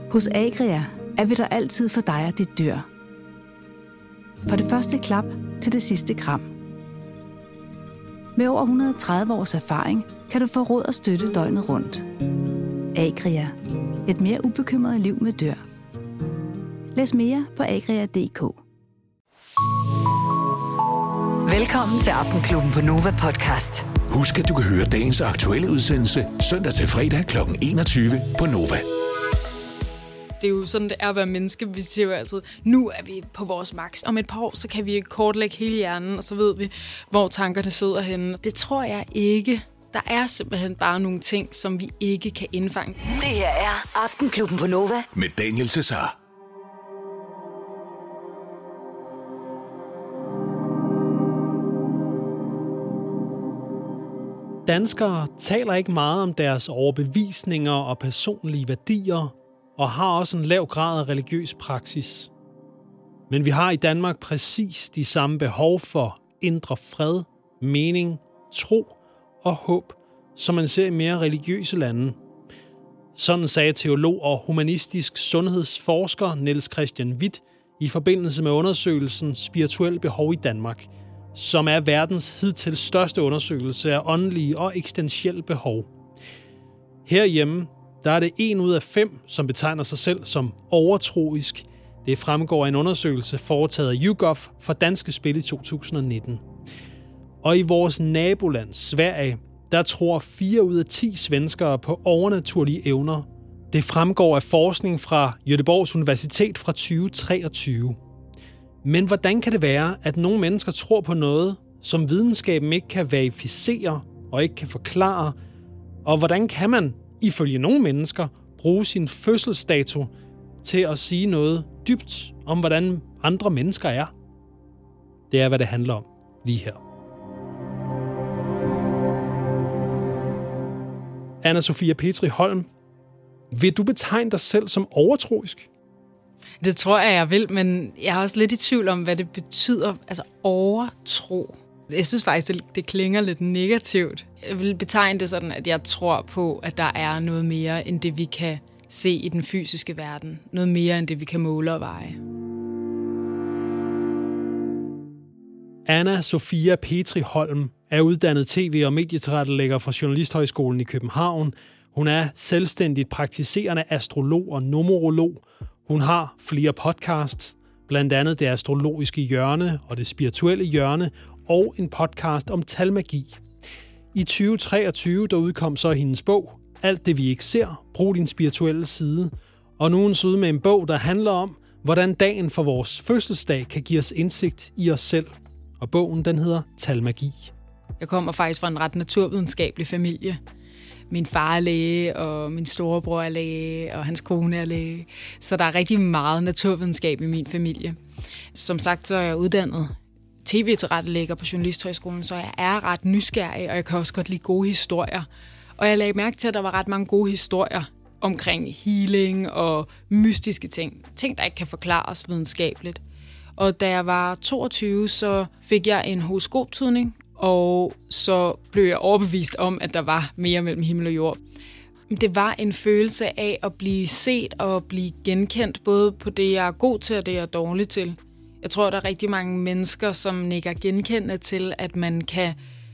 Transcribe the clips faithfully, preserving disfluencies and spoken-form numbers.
Hos Agria er vi der altid for dig og dit dyr. Fra det første klap til det sidste kram. Med over et hundrede og tredive års erfaring kan du få råd og støtte døgnet rundt. Agria. Et mere ubekymret liv med dyr. Læs mere på agria punktum d k. Velkommen til Aftenklubben på Nova Podcast. Husk, at du kan høre dagens aktuelle udsendelse søndag til fredag kl. enogtyve på Nova. Det er jo sådan, det er at være menneske. Vi siger jo altid, nu er vi på vores maks. Om et par år, så kan vi kortlægge hele hjernen, og så ved vi, hvor tankerne sidder henne. Det tror jeg ikke. Der er simpelthen bare nogle ting, som vi ikke kan indfange. Det her er Aftenklubben på Nova. Med Daniel Cesar. Danskere taler ikke meget om deres overbevisninger og personlige værdier, og har også en lav grad af religiøs praksis. Men vi har i Danmark præcis de samme behov for indre fred, mening, tro og håb, som man ser i mere religiøse lande. Sådan sagde teolog og humanistisk sundhedsforsker Niels Christian Hvidt i forbindelse med undersøgelsen Spirituelle behov i Danmark, som er verdens hidtil største undersøgelse af åndelige og eksistentielle behov. Herhjemme der er det en ud af fem, som betegner sig selv som overtroisk. Det fremgår af en undersøgelse foretaget af YouGov for Danske Spil i to tusind nitten. Og i vores naboland, Sverige, der tror fire ud af ti svenskere på overnaturlige evner. Det fremgår af forskning fra Göteborgs Universitet fra tyve treogtyve. Men hvordan kan det være, at nogle mennesker tror på noget, som videnskaben ikke kan verificere og ikke kan forklare? Og hvordan kan man, ifølge nogle mennesker, bruge sin fødselsdato til at sige noget dybt om, hvordan andre mennesker er? Det er, hvad det handler om lige her. Anna-Sophia Petri Holm, vil du betegne dig selv som overtroisk? Det tror jeg, jeg vil, men jeg er også lidt i tvivl om, hvad det betyder, altså overtro. Jeg synes faktisk, det, det klinger lidt negativt. Jeg vil betegne det sådan, at jeg tror på, at der er noget mere, end det vi kan se i den fysiske verden. Noget mere, end det vi kan måle og veje. Anna-Sophia Petri Holm er uddannet tv- og medietilrettelægger fra Journalisthøjskolen i København. Hun er selvstændigt praktiserende astrolog og numerolog. Hun har flere podcasts, blandt andet Det Astrologiske Hjørne og Det Spirituelle Hjørne, og en podcast om talmagi. I tyve treogtyve der udkom så hendes bog, Alt det vi ikke ser, brug din spirituelle side. Og nu er hun så ude med en bog, der handler om, hvordan dagen for vores fødselsdag kan give os indsigt i os selv. Og bogen, den hedder Talmagi. Jeg kommer faktisk fra en ret naturvidenskabelig familie. Min far er læge, og min storebror er læge, og hans kone er læge. Så der er rigtig meget naturvidenskab i min familie. Som sagt, så er jeg uddannet tv-tilrettelægger på Journalisthøjskolen, så jeg er ret nysgerrig, og jeg kan også godt lide gode historier. Og jeg lagde mærke til, at der var ret mange gode historier omkring healing og mystiske ting. Ting, der ikke kan forklares videnskabeligt. Og da jeg var toogtyve, så fik jeg en horoskoptydning, og så blev jeg overbevist om, at der var mere mellem himmel og jord. Det var en følelse af at blive set og blive genkendt, både på det, jeg er god til, og det, jeg er dårlig til. Jeg tror, der er rigtig mange mennesker, som nikker genkendende til, at man kan,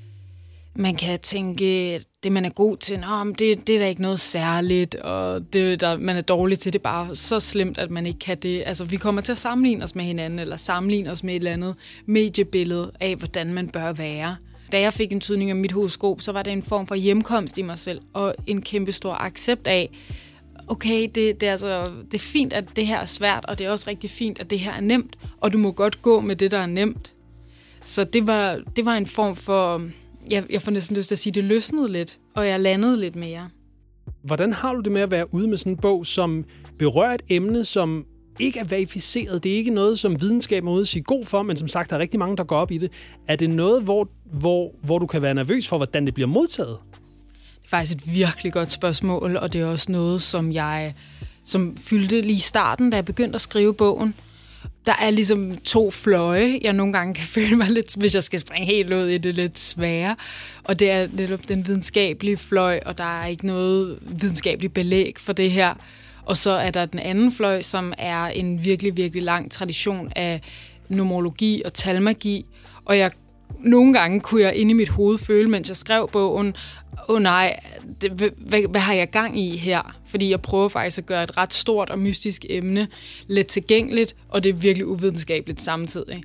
man kan tænke, det man er god til, Nå, det, det er da ikke noget særligt, og det, der, man er dårlig til, det er bare så slemt, at man ikke kan det. Altså, vi kommer til at sammenligne os med hinanden, eller sammenligne os med et eller andet mediebillede af, hvordan man bør være. Da jeg fik en tydning af mit horoskop, så var det en form for hjemkomst i mig selv, og en kæmpe stor accept af, okay, det, det, er altså, det er fint, at det her er svært, og det er også rigtig fint, at det her er nemt, og du må godt gå med det, der er nemt. Så det var, det var en form for, jeg, jeg får næsten lyst til at sige, det løsnede lidt, og jeg landede lidt mere. Hvordan har du det med at være ude med sådan en bog, som berører et emne, som ikke er verificeret? Det er ikke noget, som videnskaben er ude at sige god for, men som sagt, der er rigtig mange, der går op i det. Er det noget, hvor, hvor, hvor du kan være nervøs for, hvordan det bliver modtaget? Det er faktisk et virkelig godt spørgsmål, og det er også noget, som jeg som fyldte lige i starten, da jeg begyndte at skrive bogen. Der er ligesom to fløje, jeg nogle gange kan føle mig lidt, hvis jeg skal springe helt ud i det, lidt svære. Og det er netop den videnskabelige fløj, og der er ikke noget videnskabeligt belæg for det her. Og så er der den anden fløj, som er en virkelig, virkelig lang tradition af numerologi og talmagi. Og jeg, nogle gange kunne jeg inde i mit hoved føle, mens jeg skrev bogen, åh oh, nej, det, hvad, hvad har jeg gang i her? Fordi jeg prøver faktisk at gøre et ret stort og mystisk emne let tilgængeligt, og det er virkelig uvidenskabeligt samtidig.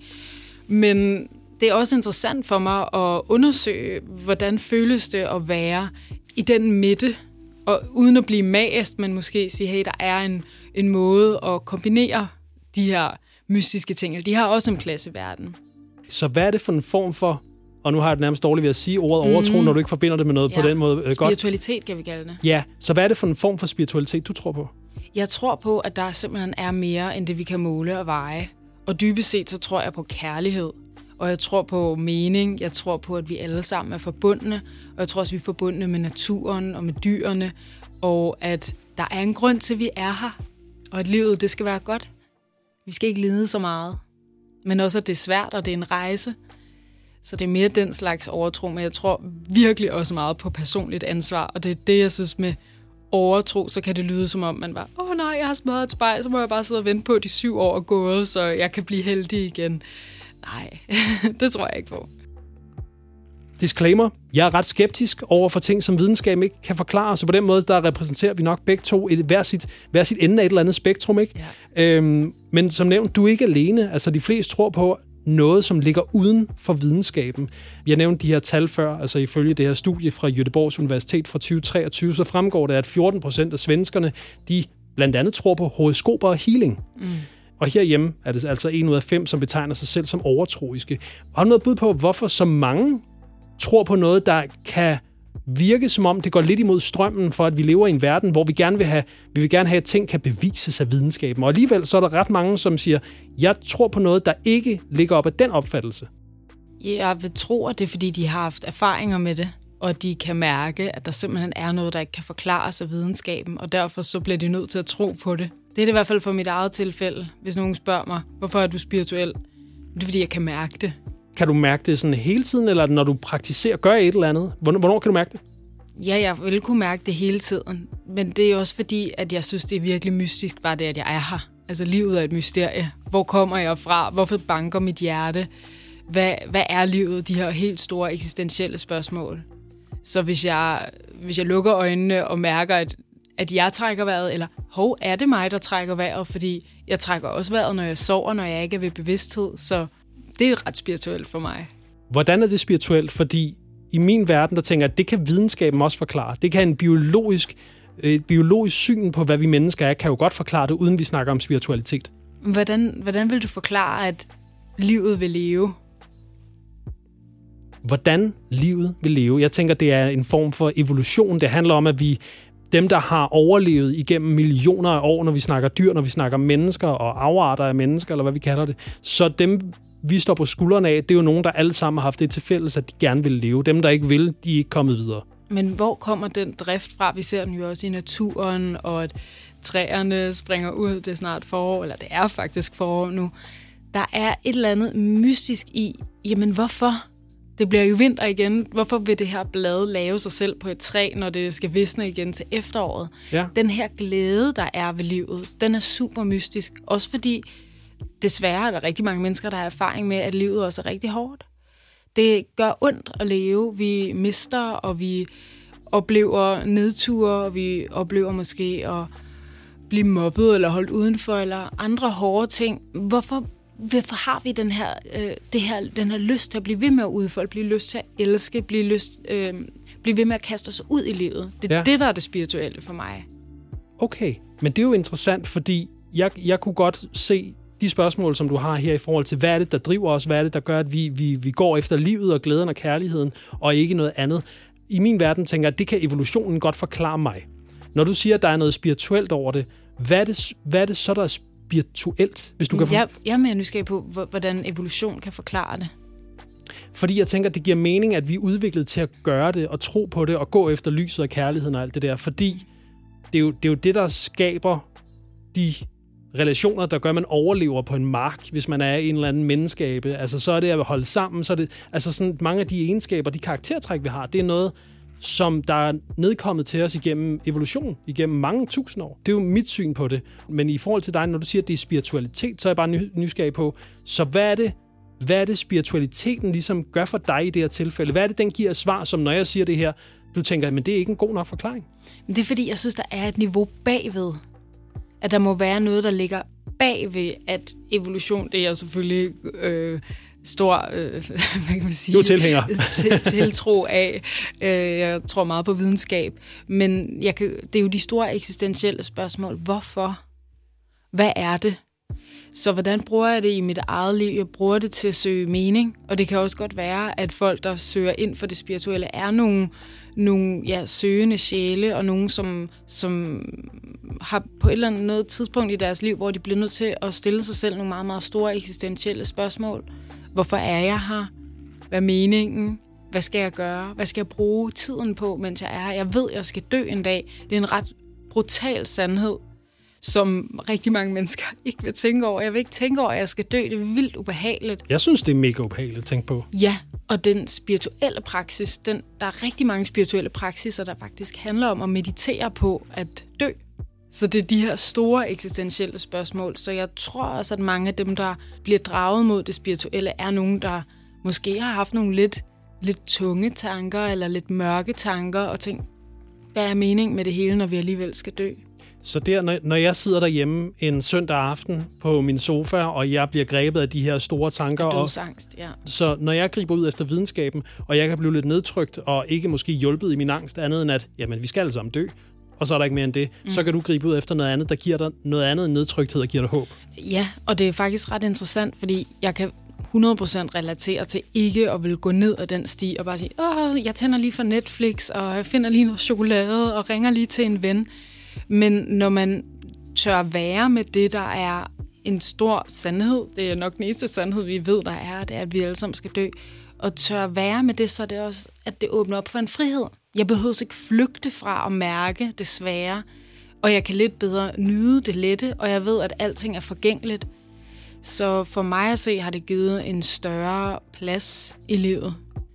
Men det er også interessant for mig at undersøge, hvordan føles det at være i den midte, og uden at blive mast, men måske sige, hey, der er en, en måde at kombinere de her mystiske ting. De har også en plads i verden. Så hvad er det for en form for, og nu har jeg det nærmest dårligt ved at sige ordet overtro, mm. når du ikke forbinder det med noget ja. på den måde? Spiritualitet godt. Kan vi kalde det. Ja, så hvad er det for en form for spiritualitet, du tror på? Jeg tror på, at der simpelthen er mere, end det vi kan måle og veje. Og dybest set, så tror jeg på kærlighed. Og jeg tror på mening. Jeg tror på, at vi alle sammen er forbundne. Og jeg tror også, vi er forbundne med naturen og med dyrene. Og at der er en grund til, at vi er her. Og at livet, det skal være godt. Vi skal ikke lide så meget. Men også, at det er svært, og det er en rejse. Så det er mere den slags overtro. Men jeg tror virkelig også meget på personligt ansvar. Og det er det, jeg synes med overtro, så kan det lyde som om, man bare, åh oh, nej, jeg har smadret et spejl, så må jeg bare sidde og vente på, at de syv år er gået, så jeg kan blive heldig igen. Nej, det tror jeg ikke på. Disclaimer. Jeg er ret skeptisk over for ting, som videnskaben ikke kan forklare, så på den måde, der repræsenterer vi nok begge to et, hver, sit, hver sit ende af et eller andet spektrum, ikke? Ja. Øhm, men som nævnt, du er ikke alene. Altså, de fleste tror på noget, som ligger uden for videnskaben. Jeg nævnte de her tal før, altså ifølge det her studie fra Göteborgs Universitet fra tyve treogtyve, så fremgår det, at fjorten procent af svenskerne, de blandt andet tror på horoskoper og healing. Mm. Og herhjemme er det altså en ud af fem, som betegner sig selv som overtroiske. Har du noget bud på, hvorfor så mange tror på noget, der kan virke som om, det går lidt imod strømmen for, at vi lever i en verden, hvor vi gerne vil have, vi vil gerne have, at ting kan bevises af videnskaben. Og alligevel så er der ret mange, som siger, jeg tror på noget, der ikke ligger op af den opfattelse. Jeg vil tro, at det er, fordi de har haft erfaringer med det, og de kan mærke, at der simpelthen er noget, der ikke kan forklares af videnskaben, og derfor så bliver de nødt til at tro på det. Det er det i hvert fald for mit eget tilfælde, hvis nogen spørger mig, hvorfor er du spirituel? Det er, fordi jeg kan mærke det. Kan du mærke det sådan hele tiden, eller når du praktiserer, gør et eller andet? Hvornår kan du mærke det? Ja, jeg vil kunne mærke det hele tiden. Men det er også fordi, at jeg synes, det er virkelig mystisk, bare det, at jeg er her. Altså, livet er et mysterie. Hvor kommer jeg fra? Hvorfor banker mit hjerte? Hvad, hvad er livet? De her helt store eksistentielle spørgsmål. Så hvis jeg, hvis jeg lukker øjnene og mærker, at, at jeg trækker vejret, eller hov, er det mig, der trækker vejret? Fordi jeg trækker også vejret, når jeg sover, når jeg ikke er ved bevidsthed. Så det er ret spirituelt for mig. Hvordan er det spirituelt? Fordi i min verden, der tænker jeg, at det kan videnskaben også forklare. Det kan en biologisk, et biologisk syn på, hvad vi mennesker er, kan jo godt forklare det, uden vi snakker om spiritualitet. Hvordan, hvordan vil du forklare, at livet vil leve? Hvordan livet vil leve? Jeg tænker, det er en form for evolution. Det handler om, at vi, dem, der har overlevet igennem millioner af år, når vi snakker dyr, når vi snakker mennesker og afarter af mennesker, eller hvad vi kalder det, så dem, vi står på skuldrene af, det er jo nogen, der alle sammen har haft det til fælles, at de gerne vil leve. Dem, der ikke vil, de er ikke kommet videre. Men hvor kommer den drift fra? Vi ser den jo også i naturen, og at træerne springer ud. Det er snart forår, eller det er faktisk forår nu. Der er et eller andet mystisk i, jamen hvorfor? Det bliver jo vinter igen. Hvorfor vil det her blad lave sig selv på et træ, når det skal visne igen til efteråret? Ja. Den her glæde, der er ved livet, den er super mystisk. Også fordi desværre er der rigtig mange mennesker, der har erfaring med, at livet også er rigtig hårdt. Det gør ondt at leve. Vi mister, og vi oplever nedture, og vi oplever måske at blive mobbet eller holdt udenfor, eller andre hårde ting. Hvorfor, hvorfor har vi den her, øh, det her, den her lyst til at blive ved med at udfolde, blive lyst til at elske, blive, lyst, øh, blive ved med at kaste os ud i livet? Det er ja. det, der er det spirituelle for mig. Okay, men det er jo interessant, fordi jeg, jeg kunne godt se de spørgsmål, som du har her i forhold til, hvad er det, der driver os, hvad er det, der gør, at vi, vi, vi går efter livet og glæden og kærligheden, og ikke noget andet. I min verden tænker jeg, at det kan evolutionen godt forklare mig. Når du siger, at der er noget spirituelt over det, hvad er det, hvad er det så, der er spirituelt? Hvis du kan jeg, jeg er mere nysgerrig på, hvordan evolution kan forklare det. Fordi jeg tænker, at det giver mening, at vi er udviklet til at gøre det, og tro på det, og gå efter lyset og kærligheden og alt det der, fordi det er jo det, er jo det der skaber de relationer, der gør, at man overlever på en mark, hvis man er en eller anden menneskeabe. Altså, så er det at holde sammen, så er det, altså sådan mange af de egenskaber, de karaktertræk, vi har, det er noget, som der er nedkommet til os igennem evolution, igennem mange tusind år. Det er jo mit syn på det. Men i forhold til dig, når du siger, at det er spiritualitet, så er jeg bare nysgerrig på, så hvad er det, hvad er det spiritualiteten ligesom gør for dig i det her tilfælde? Hvad er det, den giver svar, som når jeg siger det her, du tænker, men det er ikke en god nok forklaring? Det er fordi, jeg synes, der er et niveau bagved. At der må være noget, der ligger bagved, at evolution, det er jo selvfølgelig øh, stor, øh, hvad kan man sige? Du tilhænger. til, tiltro af. Øh, jeg tror meget på videnskab. Men jeg kan, det er jo de store eksistentielle spørgsmål. Hvorfor? Hvad er det? Så hvordan bruger jeg det i mit eget liv? Jeg bruger det til at søge mening, og det kan også godt være, at folk, der søger ind for det spirituelle, er nogle, nogle ja, søgende sjæle, og nogle, som, som har på et eller andet tidspunkt i deres liv, hvor de bliver nødt til at stille sig selv nogle meget, meget store eksistentielle spørgsmål. Hvorfor er jeg her? Hvad er meningen? Hvad skal jeg gøre? Hvad skal jeg bruge tiden på, mens jeg er her? Jeg ved, at jeg skal dø en dag. Det er en ret brutal sandhed, som rigtig mange mennesker ikke vil tænke over. Jeg vil ikke tænke over, at jeg skal dø. Det er vildt ubehageligt. Jeg synes, det er mega ubehageligt at tænke på. Ja, og den spirituelle praksis, den, der er rigtig mange spirituelle praksiser, der faktisk handler om at meditere på at dø. Så det er de her store eksistentielle spørgsmål. Så jeg tror også, at mange af dem, der bliver draget mod det spirituelle, er nogen, der måske har haft nogle lidt, lidt tunge tanker, eller lidt mørke tanker, og tænkt, hvad er meningen med det hele, når vi alligevel skal dø? Så der, når jeg sidder derhjemme en søndag aften på min sofa, og jeg bliver grebet af de her store tanker, og dødsangst, ja. Så når jeg griber ud efter videnskaben, og jeg kan blive lidt nedtrykt, og ikke måske hjulpet i min angst, andet end at, jamen, vi skal alle sammen dø, og så er der ikke mere end det, mm. så kan du gribe ud efter noget andet, der giver dig noget andet end nedtrykthed og giver dig håb. Ja, og det er faktisk ret interessant, fordi jeg kan hundrede procent relatere til ikke at vil gå ned ad den sti og bare sige, åh, jeg tænder lige for Netflix, og jeg finder lige noget chokolade, og ringer lige til en ven. Men når man tør være med det, der er en stor sandhed, det er nok den eneste sandhed, vi ved, der er, det er, at vi alle sammen skal dø, og tør være med det, så er det også, at det åbner op for en frihed. Jeg behøver ikke flygte fra at mærke det svære, og jeg kan lidt bedre nyde det lette, og jeg ved, at alting er forgængeligt. Så for mig at se, har det givet en større plads i livet.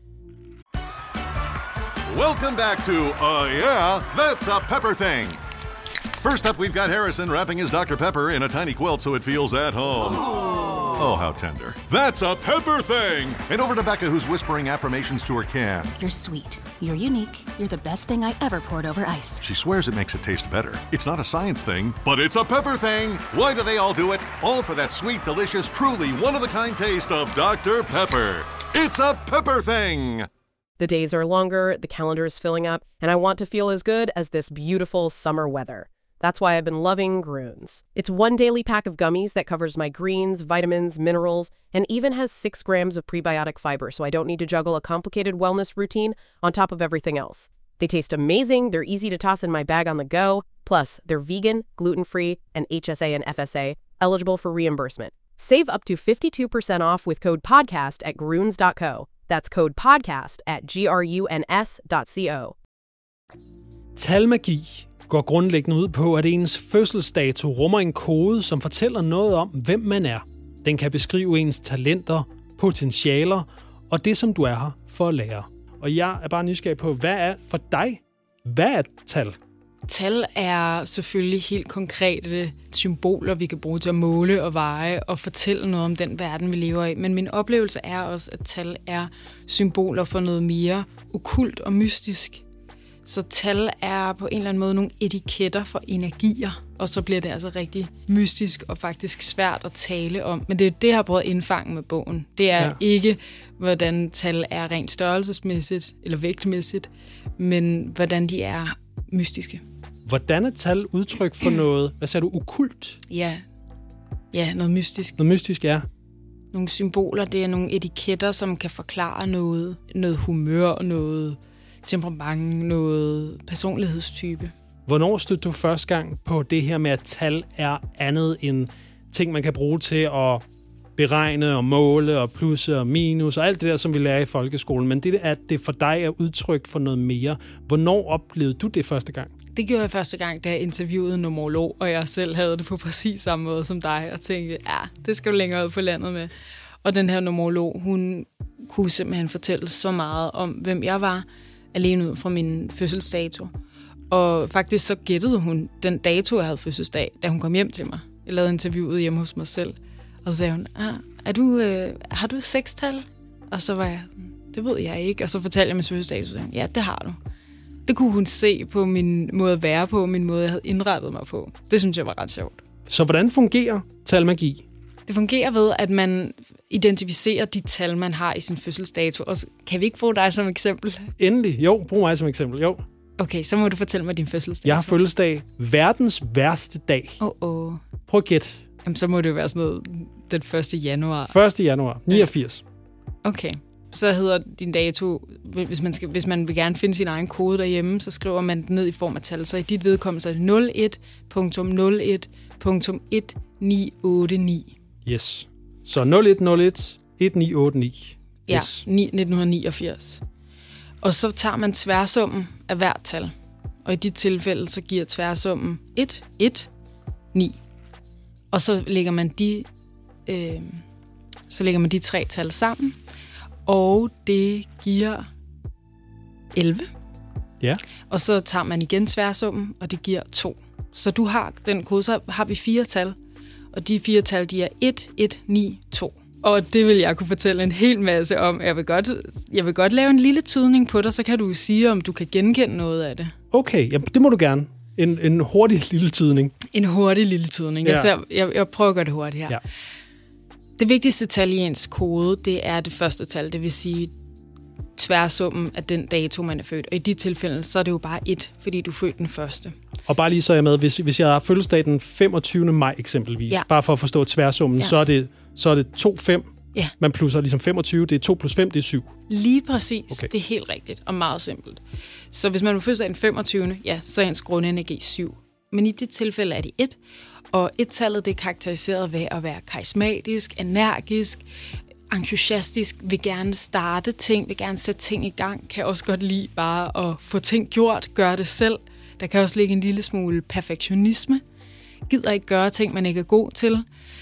Welcome back to, uh, yeah, that's a pepper thing. First up, we've got Harrison wrapping his Doctor Pepper in a tiny quilt so it feels at home. Oh, how tender. That's a pepper thing! And over to Becca, who's whispering affirmations to her can. You're sweet. You're unique. You're the best thing I ever poured over ice. She swears it makes it taste better. It's not a science thing, but it's a pepper thing! Why do they all do it? All for that sweet, delicious, truly one-of-a-kind taste of Doctor Pepper. It's a pepper thing! The days are longer, the calendar is filling up, and I want to feel as good as this beautiful summer weather. That's why I've been loving Grüns. It's one daily pack of gummies that covers my greens, vitamins, minerals, and even has six grams of prebiotic fiber, so I don't need to juggle a complicated wellness routine on top of everything else. They taste amazing, they're easy to toss in my bag on the go, plus they're vegan, gluten-free, and H S A and F S A, eligible for reimbursement. Save up to fifty-two percent off with code PODCAST at Grüns dot co. That's code PODCAST at G R U N S dot co. Talmagi går grundlæggende ud på, at ens fødselsdato rummer en kode, som fortæller noget om, hvem man er. Den kan beskrive ens talenter, potentialer og det, som du er her for at lære. Og jeg er bare nysgerrig på, hvad er for dig? Hvad er tal? Tal er selvfølgelig helt konkrete symboler, vi kan bruge til at måle og veje og fortælle noget om den verden, vi lever i. Men min oplevelse er også, at tal er symboler for noget mere okkult og mystisk. Så tal er på en eller anden måde nogle etiketter for energier, og så bliver det altså rigtig mystisk og faktisk svært at tale om. Men det er det, jeg har prøvet at indfange med bogen. Det er ja. ikke, hvordan tal er rent størrelsesmæssigt eller vægtmæssigt, men hvordan de er mystiske. Hvordan er tal udtryk for noget, hvad sagde du, okkult? Ja, ja, noget mystisk. Noget mystisk, ja. Nogle symboler, det er nogle etiketter, som kan forklare noget, noget humør, noget temperament, noget personlighedstype. Hvornår stødte du første gang på det her med, at tal er andet end ting, man kan bruge til at beregne og måle og plusse og minus og alt det der, som vi lærer i folkeskolen, men det at det for dig er udtryk for noget mere. Hvornår oplevede du det første gang? Det gjorde jeg første gang, da jeg interviewede en numerolog, og jeg selv havde det på præcis samme måde som dig, og tænkte, ja, det skal du længere ud på landet med. Og den her numerolog, hun kunne simpelthen fortælle så meget om, hvem jeg var, alene ud fra min fødselsdato. Og faktisk så gættede hun den dato, jeg havde fødselsdag, da hun kom hjem til mig. Jeg lavede interviewet hjemme hos mig selv. Og så sagde hun, ah, er du, øh, har du et sekstal? Og så var jeg, det ved jeg ikke. Og så fortalte jeg min fødselsdag, og så sagde hun, ja, det har du. Det kunne hun se på min måde at være på, min måde, jeg havde indrettet mig på. Det synes jeg var ret sjovt. Så hvordan fungerer talmagi? Det fungerer ved, at man identificerer de tal, man har i sin fødselsdato. Og kan vi ikke få dig som eksempel? Endelig. Jo, brug mig som eksempel. Jo. Okay, så må du fortælle mig din fødselsdato. Jeg har fødselsdag. Verdens værste dag. Åh, oh, oh. Prøv at gætte. Jamen, så må det jo være sådan noget den første januar. første januar, niogfirs. Okay. Så hedder din dato, hvis man, skal, hvis man vil gerne finde sin egen kode derhjemme, så skriver man den ned i form af tal. Så i dit vedkommende så er det nul et punktum nul et punktum et ni otte ni. Yes. Så nul et nul et et ni otte ni. Ja, Yes. nitten niogfirs. Og så tager man tværsummen af hvert tal. Og i dit tilfælde, så giver tværsummen et, et, ni. Og så lægger man de, øh, så lægger man de tre tal sammen. Og det giver elleve. Ja. Og så tager man igen tværsummen, og det giver to. Så du har den kode, så har vi fire tal. Og de fire tal, de er et, et, ni, to. Og det vil jeg kunne fortælle en hel masse om. Jeg vil godt, jeg vil godt lave en lille tydning på dig, så kan du sige, om du kan genkende noget af det. Okay, jamen, det må du gerne. En, en hurtig lille tydning. En hurtig lille tydning. Ja. Jeg, ser, jeg, jeg prøver at gøre det hurtigt her. Ja. Det vigtigste tal i ens kode, det er det første tal. Det vil sige tværsummen af den dato, man er født. Og i de tilfælde, så er det jo bare et, fordi du er født den første. Og bare lige så er jeg med, hvis, hvis jeg har fødselsdag den femogtyvende maj eksempelvis, Ja. bare for at forstå tværsummen, Ja. så er det, så er det to fem. Ja. Man plusser ligesom femogtyve, det er to plus fem, det er syv. Lige præcis. Okay. Det er helt rigtigt og meget simpelt. Så hvis man vil fødselsdag den femogtyvende, ja, så er ens grundenergi syv. Men i det tilfælde er det et. Og et-tallet, det er karakteriseret ved at være karismatisk, energisk, entusiastisk, vil gerne starte ting, vil gerne sætte ting i gang, kan også godt lide bare at få ting gjort, gøre det selv. Der kan også ligge en lille smule perfektionisme. Gider ikke gøre ting, man ikke er god til.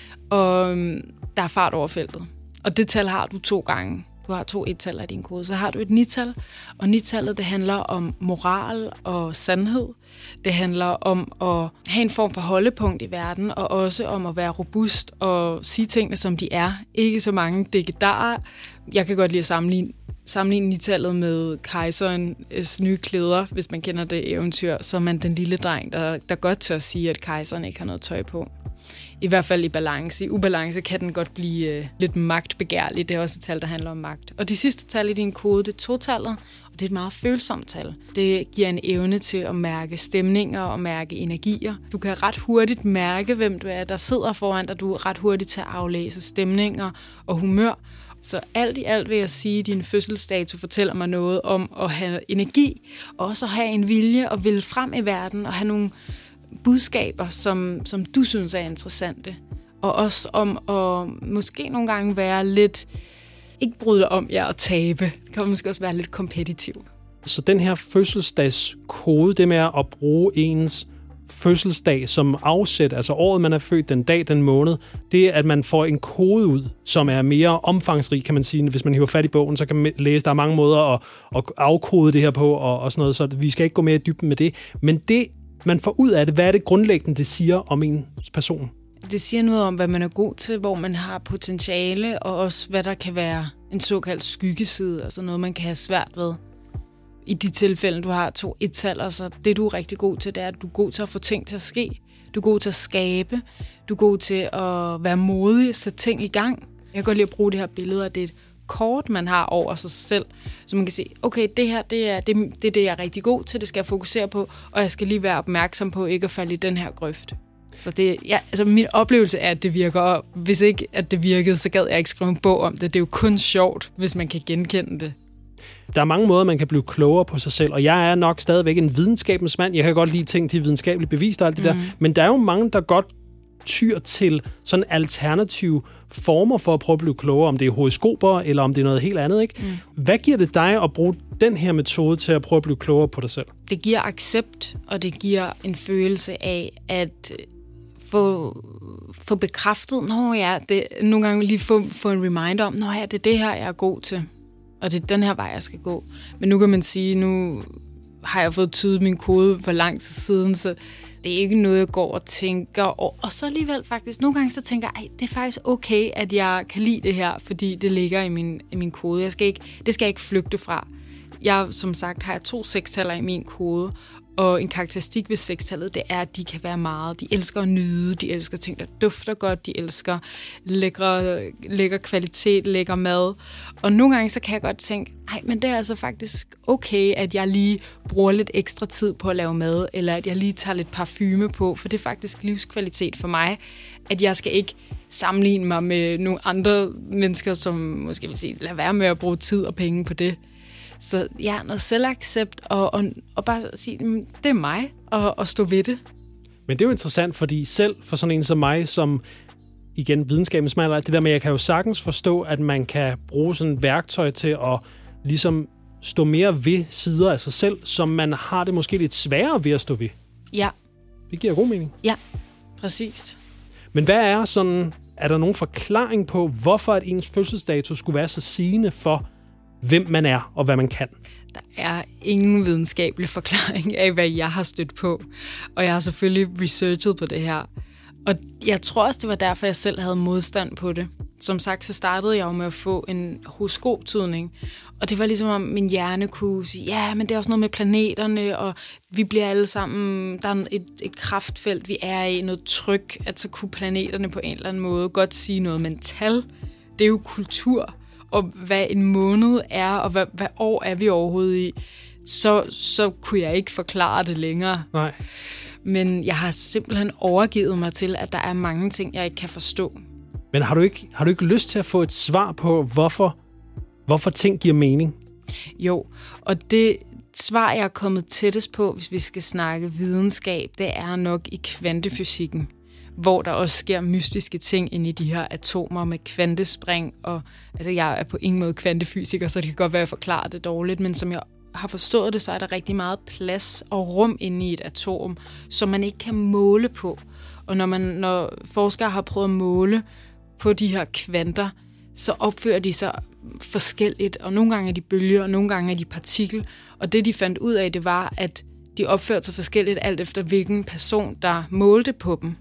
Og øhm, der er fart over feltet. Og det tal har du to gange. Du har to et-tal af din kode. Så har du et ni-tal, og ni-tallet, det handler om moral og sandhed. Det handler om at have en form for holdepunkt i verden, og også om at være robust og sige tingene, som de er. Ikke så mange diggedarer. Jeg kan godt lide at sammenligne, sammenligne ni-tallet med kejserens nye klæder, hvis man kender det eventyr. Så er man den lille dreng, der, der godt tør sige, at kejseren ikke har noget tøj på. I hvert fald i balance. I ubalance kan den godt blive øh, lidt magtbegærlig. Det er også et tal, der handler om magt. Og de sidste tal i din kode, det er to-tallet, og det er et meget følsomt tal. Det giver en evne til at mærke stemninger og mærke energier. Du kan ret hurtigt mærke, hvem du er, der sidder foran dig. Du er ret hurtigt til at aflæse stemninger og humør. Så alt i alt vil jeg sige, at din fødselsdato fortæller mig noget om at have energi, og også at have en vilje og ville frem i verden og have nogle budskaber, som, som du synes er interessante. Og også om at måske nogle gange være lidt, ikke bryde dig om jer og tabe. Det kan måske også være lidt kompetitiv. Så den her fødselsdagskode, det med at bruge ens fødselsdag som afsæt, altså året, man er født, den dag, den måned, det er, at man får en kode ud, som er mere omfangsrig, kan man sige. Hvis man hiver fat i bogen, så kan man læse, der er mange måder at, at afkode det her på, og, og sådan noget, så vi skal ikke gå mere i dybden med det. Men det, man får ud af det, hvad er det grundlæggende, det siger om ens person? Det siger noget om, hvad man er god til, hvor man har potentiale, og også hvad der kan være en såkaldt skyggeside, altså noget, man kan have svært ved. I de tilfælde, du har to et-tal, altså det, du er rigtig god til, det er, at du er god til at få ting til at ske. Du er god til at skabe. Du er god til at være modig og sætte ting i gang. Jeg kan godt lide at bruge det her billede, at det er et kort, man har over sig selv, så man kan se, okay, det her, det er det, det er det, jeg er rigtig god til, det skal jeg fokusere på, og jeg skal lige være opmærksom på ikke at falde i den her grøft. Så det, ja, altså min oplevelse er, at det virker, og hvis ikke at det virkede, så gad jeg ikke skrive en bog om det. Det er jo kun sjovt, hvis man kan genkende det. Der er mange måder, man kan blive klogere på sig selv, og jeg er nok stadigvæk en videnskabens mand. Jeg kan godt lide ting til videnskabeligt bevist og alt det mm. der, men der er jo mange, der godt tyr til sådan alternative former for at prøve at blive klogere, om det er horoskoper, eller om det er noget helt andet, ikke? Mm. Hvad giver det dig at bruge den her metode til at prøve at blive klogere på dig selv? Det giver accept, og det giver en følelse af at få, få bekræftet, nå ja, det, nogle gange lige få, få en reminder om, nå ja, det er det her, jeg er god til. og det er den her vej, jeg skal gå. Men nu kan man sige, nu har jeg fået tydet min kode for lang tid siden, så det er ikke noget, jeg går og tænker. Og, og så alligevel faktisk, nogle gange så tænker jeg, det er faktisk okay, at jeg kan lide det her, fordi det ligger i min, i min kode. Jeg skal ikke, det skal jeg ikke flygte fra. Jeg, som sagt, har jeg to sekstaller i min kode, og en karakteristik ved sekstallet, det er, at de kan være meget. De elsker at nyde, de elsker ting, der dufter godt, de elsker lækre, lækker kvalitet, lækker mad. Og nogle gange så kan jeg godt tænke, nej, men det er altså faktisk okay, at jeg lige bruger lidt ekstra tid på at lave mad, eller at jeg lige tager lidt parfume på, for det er faktisk livskvalitet for mig, at jeg skal ikke sammenligne mig med nogle andre mennesker, som måske vil sige, lad være med at bruge tid og penge på det. Så ja, noget selvaccept, og, og, og bare sige, det er mig, og, og stå ved det. Men det er jo interessant, fordi selv for sådan en som mig, som igen videnskabens mand, det der med, jeg kan jo sagtens forstå, at man kan bruge sådan et værktøj til at ligesom stå mere ved sider af sig selv, som man har det måske lidt sværere ved at stå ved. Ja. Det giver god mening. Ja, præcis. Men hvad er sådan, er der nogen forklaring på, hvorfor at ens fødselsdato skulle være så sigende for, hvem man er og hvad man kan? Der er ingen videnskabelig forklaring af, hvad jeg har stødt på. Og jeg har selvfølgelig researchet på det her. Og jeg tror også, det var derfor, jeg selv havde modstand på det. Som sagt, så startede jeg jo med at få en horoskoptydning. Og det var ligesom, om min hjerne kunne sige, ja, men det er også noget med planeterne, og vi bliver alle sammen, der er et, et kraftfelt, vi er i, noget tryk, at så kunne planeterne på en eller anden måde godt sige noget. Men tal, det er jo kultur, og hvad en måned er, og hvad, hvad år er vi overhovedet i, så, så kunne jeg ikke forklare det længere. Nej. Men jeg har simpelthen overgivet mig til, at der er mange ting, jeg ikke kan forstå. Men har du ikke, har du ikke lyst til at få et svar på, hvorfor, hvorfor ting giver mening? Jo, og det svar, jeg er kommet tættest på, hvis vi skal snakke videnskab, det er nok i kvantefysikken, hvor der også sker mystiske ting inde i de her atomer med kvantespring. Og, altså, jeg er på ingen måde kvantefysiker, så det kan godt være, at jeg forklarer det dårligt, men som jeg har forstået det, så er der rigtig meget plads og rum inde i et atom, som man ikke kan måle på. Og når, man, når forskere har prøvet at måle på de her kvanter, så opfører de sig forskelligt, og nogle gange er de bølger, og nogle gange er de partikel. Og det, de fandt ud af, det var, at de opførte sig forskelligt alt efter, hvilken person, der målte på dem.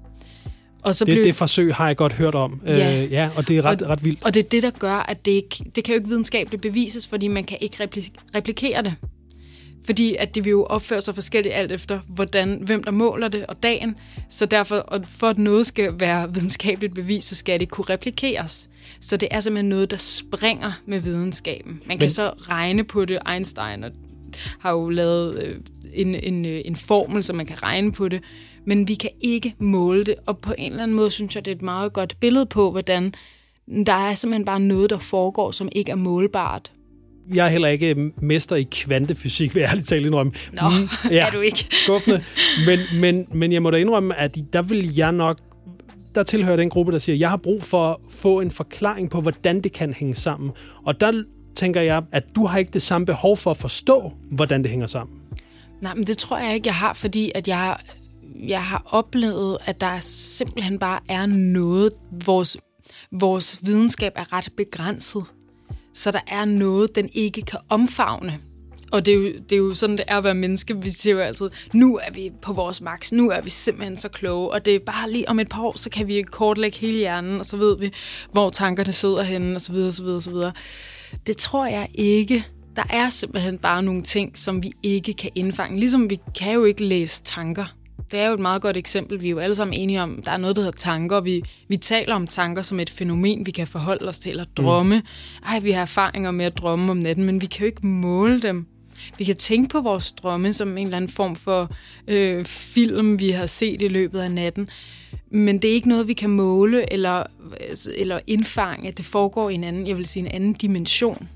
Og så det, blev... det forsøg har jeg godt hørt om, ja. Øh, ja, og det er ret, og, ret vildt. Og det er det, der gør, at det ikke, det kan jo ikke videnskabeligt bevises, fordi man kan ikke repli- replikere det. Fordi at det vil jo opføre sig forskelligt alt efter, hvordan, hvem der måler det og dagen. Så derfor, og for at noget skal være videnskabeligt bevis, så skal det kunne replikeres. Så det er simpelthen noget, der springer med videnskaben. Man kan Men... så regne på det. Einstein har jo lavet øh, en, en, en formel, så man kan regne på det. Men vi kan ikke måle det, og på en eller anden måde synes jeg, det er et meget godt billede på, hvordan der er simpelthen bare noget, der foregår, som ikke er målbart. Jeg er heller ikke mester i kvantefysik, vil jeg ærligt talt indrømme. Nå, mm, ja, er du ikke. Skuffende. Men, men, men jeg må da indrømme, at der vil jeg nok, der tilhører den gruppe, der siger, at jeg har brug for at få en forklaring på, hvordan det kan hænge sammen. Og der tænker jeg, at du har ikke det samme behov for at forstå, hvordan det hænger sammen. Nej, men det tror jeg ikke, jeg har, fordi at jeg, jeg har oplevet, at der simpelthen bare er noget, vores, vores videnskab er ret begrænset. Så der er noget, den ikke kan omfavne. Og det er, jo, det er jo sådan, det er at være menneske. Vi siger jo altid, nu er vi på vores max, nu er vi simpelthen så kloge. Og det er bare lige om et par år, så kan vi kortlægge hele hjernen, og så ved vi, hvor tankerne sidder henne, og så videre, så videre, så videre. Det tror jeg ikke. Der er simpelthen bare nogle ting, som vi ikke kan indfange. Ligesom vi kan jo ikke læse tanker. Det er jo et meget godt eksempel. Vi er jo alle sammen enige om, der er noget, der hedder tanker. Vi, vi taler om tanker som et fænomen, vi kan forholde os til, eller drømme. Ej, vi har erfaringer med at drømme om natten, men vi kan jo ikke måle dem. Vi kan tænke på vores drømme som en eller anden form for øh, film, vi har set i løbet af natten. Men det er ikke noget, vi kan måle eller, eller indfange. Det foregår i en anden, jeg vil sige, en anden dimension.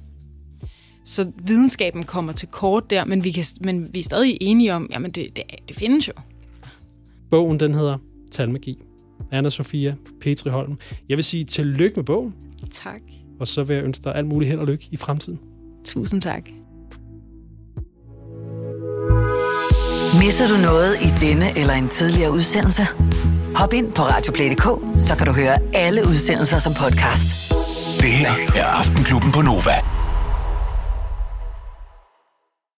Så videnskaben kommer til kort der, men vi, kan, men vi er stadig enige om, jamen det, det, det findes jo. Bogen, den hedder Talmagi. Anna-Sophia Petri Holm. Jeg vil sige tillykke med bogen. Tak. Og så vil jeg ønske dig alt muligt held og lykke i fremtiden. Tusind tak. Misser du noget i denne eller en tidligere udsendelse? Hop ind på radioplay punktum d k, så kan du høre alle udsendelser som podcast. Det her er Aftenklubben på Nova.